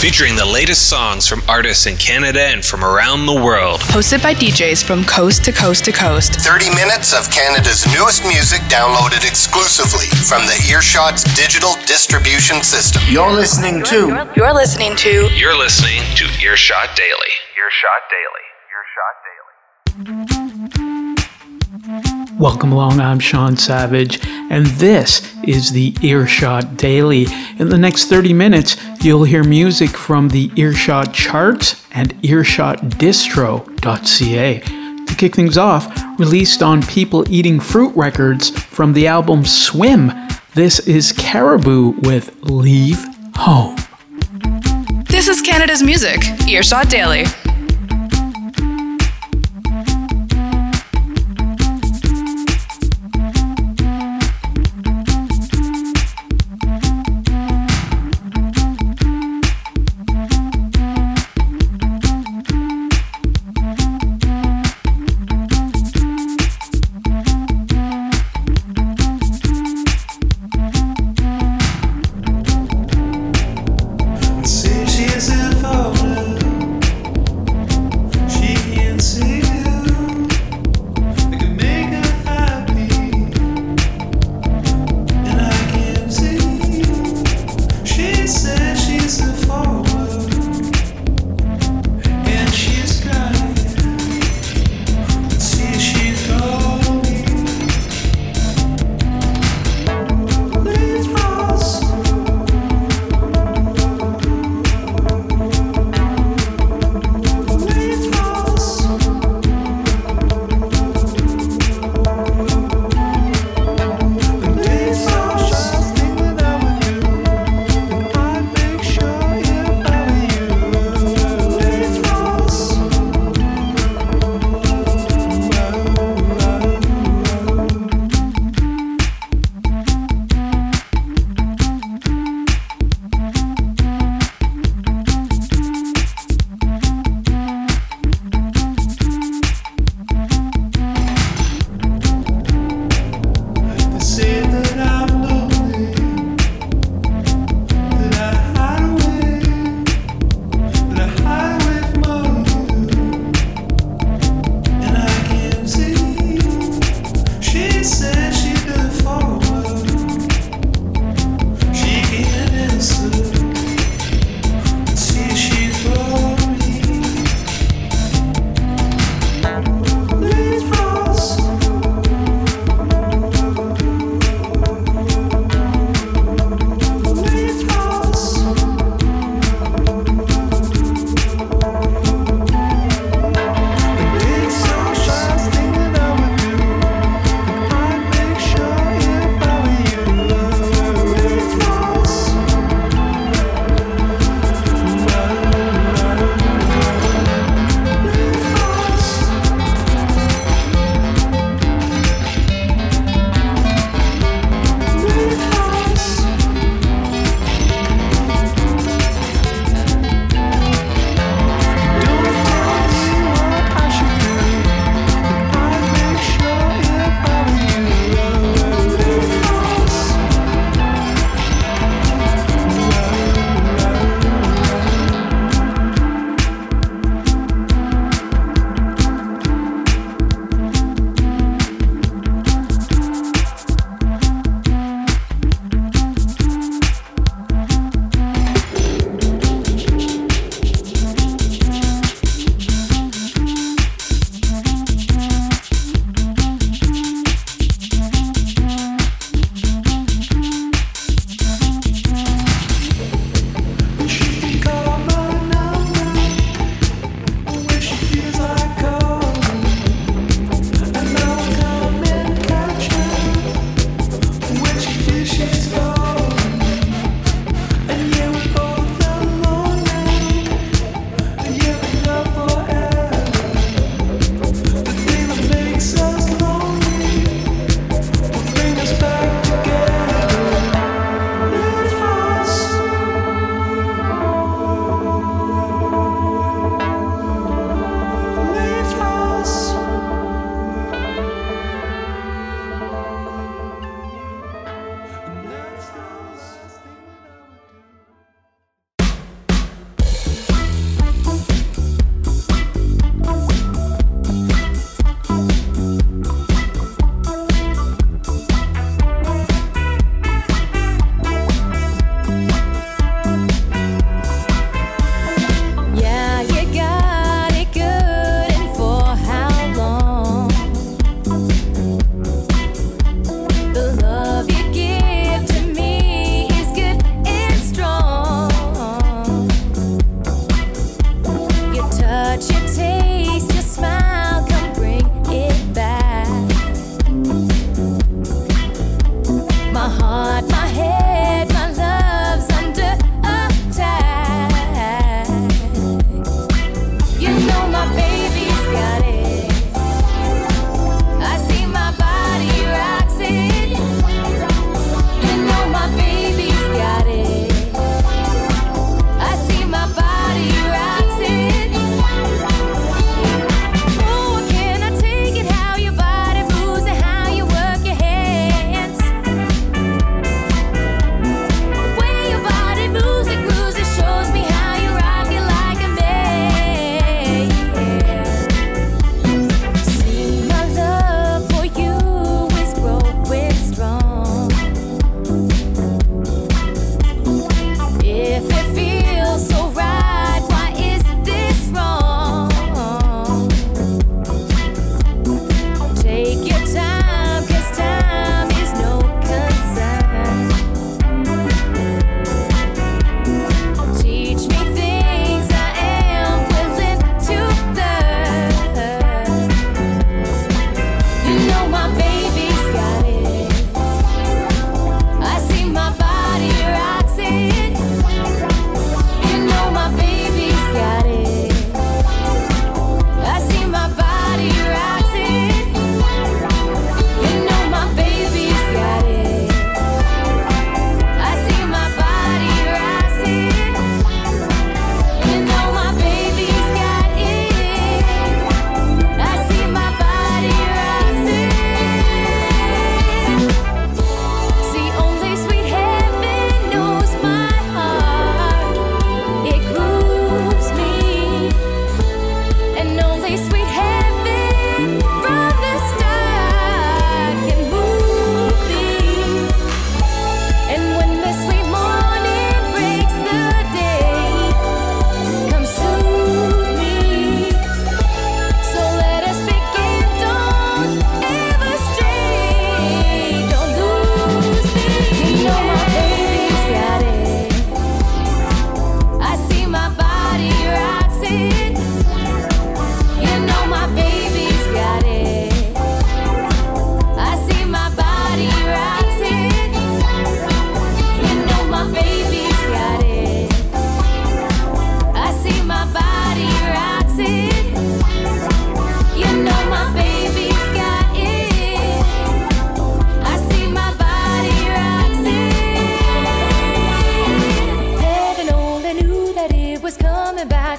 featuring the latest songs from artists in Canada and from around the world. Hosted by DJs from coast to coast to coast. 30 minutes of Canada's newest music downloaded exclusively from the Earshot's digital distribution system. You're listening to Earshot Daily. Welcome along, I'm Sean Savage, and this is the Earshot Daily. In the next 30 minutes, you'll hear music from the Earshot charts and earshotdistro.ca. To kick things off, released on People Eating Fruit Records from the album Swim, this is Caribou with Leave Home. This is Canada's music, Earshot Daily. See, she is involved.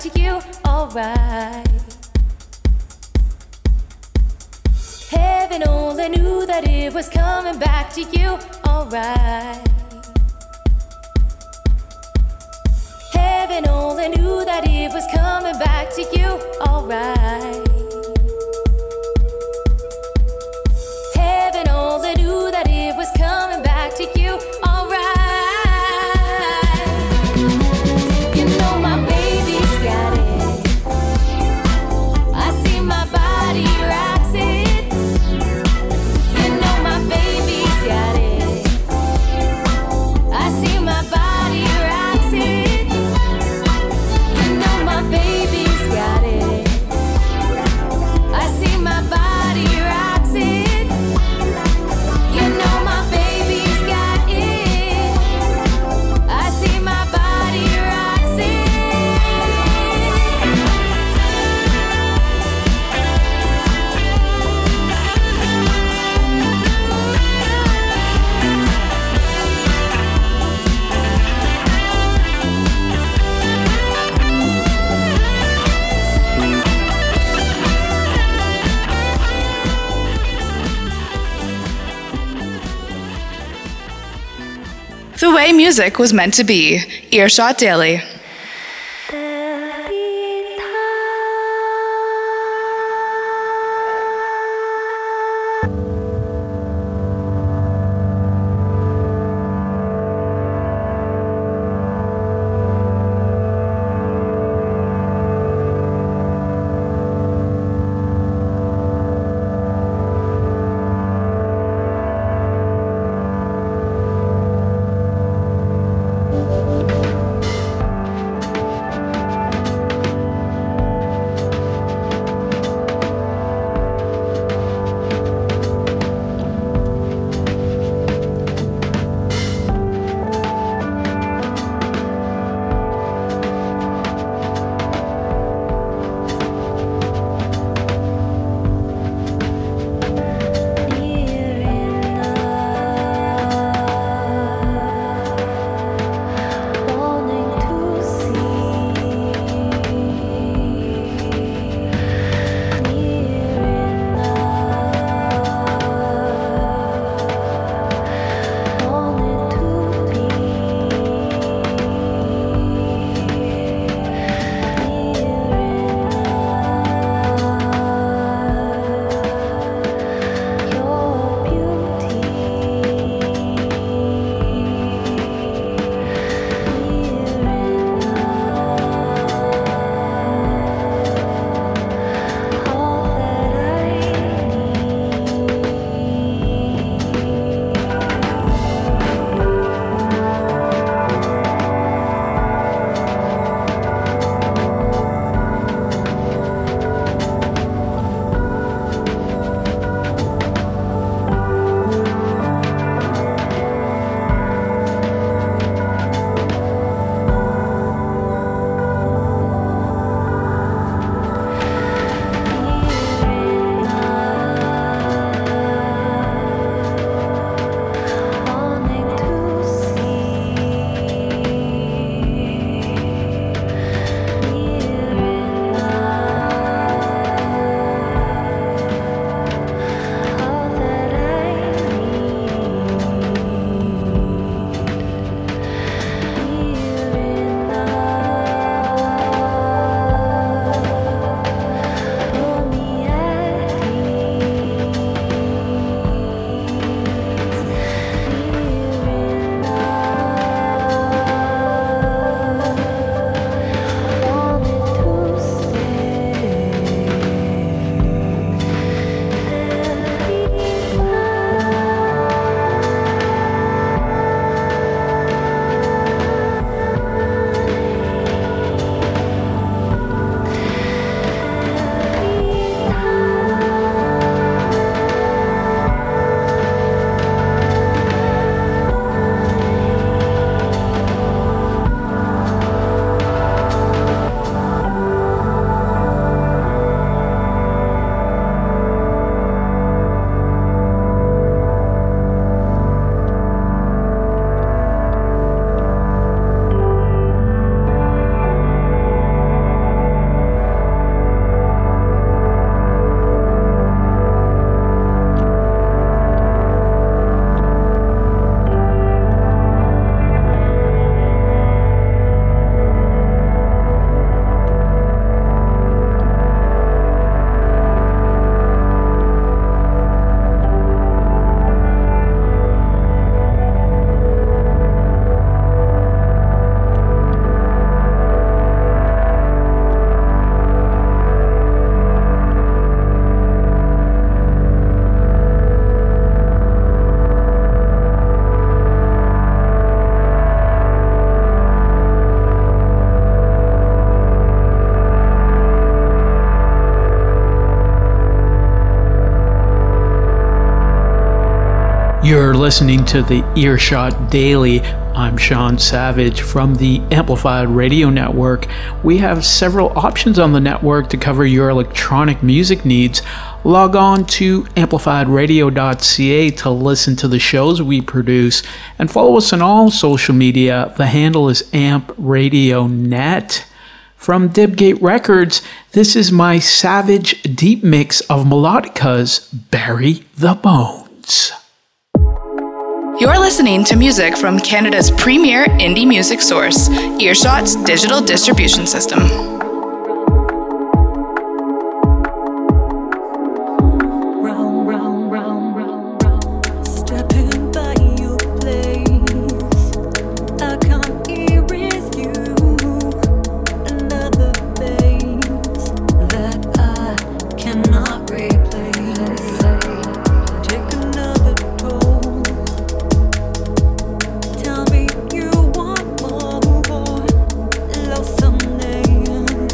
to you, alright. Heaven only knew that it was coming back to you, alright. Heaven only knew that it was coming back to you, alright. Heaven only knew that it was coming back to you, alright. You know my baby's got it. I see my body rocks it. You know my baby's got it. I see my body rocks it. You know my baby's got it. I see my body rocks it. You know my baby's got it. I see my body rocks it. The way music was meant to be. Earshot Daily. You're listening to the Earshot Daily. I'm Sean Savage from the Amplified Radio Network. We have several options on the network to cover your electronic music needs. Log on to amplifiedradio.ca to listen to the shows we produce and follow us on all social media. The handle is AmpRadioNet. From Dibgate Records, this is my Savage deep mix of Melodica's Bury the Bones. You're listening to music from Canada's premier indie music source, Earshot's digital distribution system. Tell me you want more, love someday.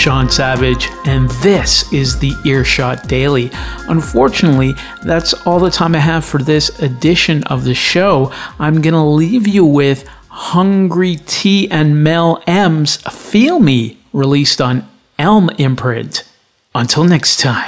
Sean Savage, and this is the Earshot Daily. Unfortunately, that's all the time I have for this edition of the show. I'm going to leave you with Hungry T and Mel M's Feel Me, released on Elm Imprint. Until next time.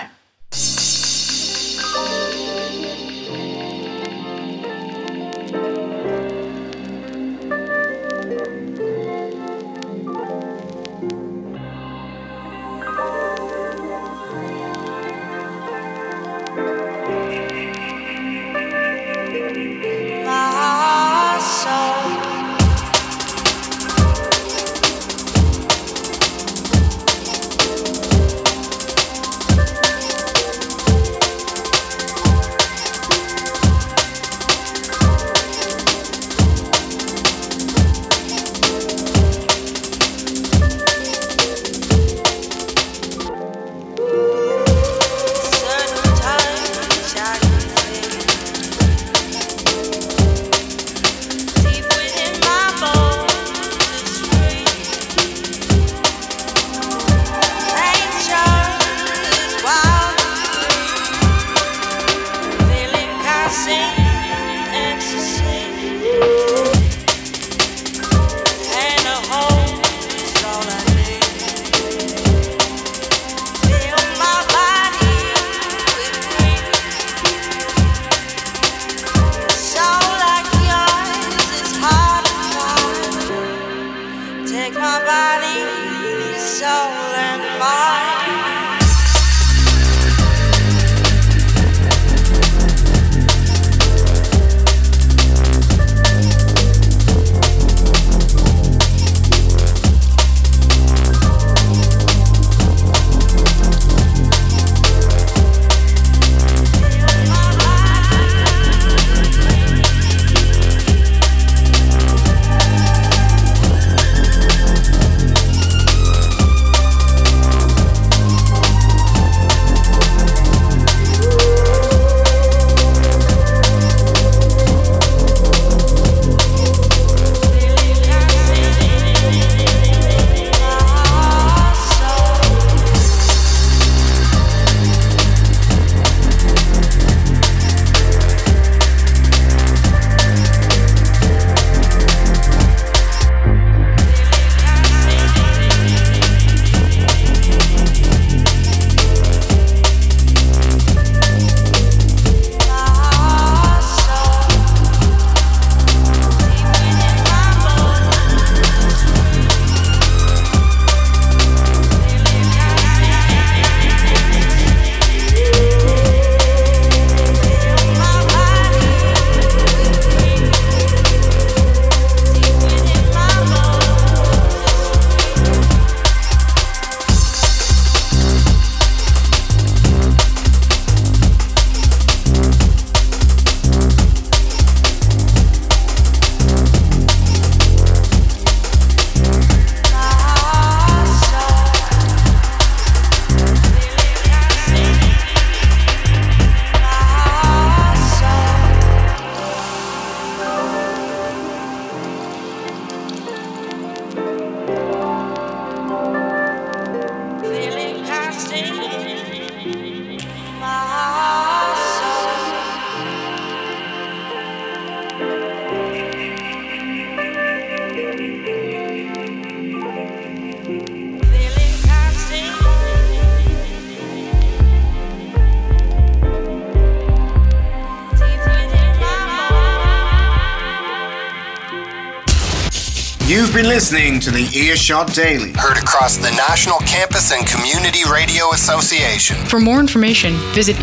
You've been listening to the Earshot Daily, heard across the National Campus and Community Radio Association. For more information, visit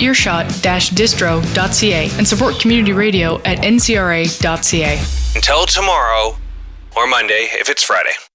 earshot-distro.ca and support community radio at ncra.ca. Until tomorrow, or Monday if it's Friday.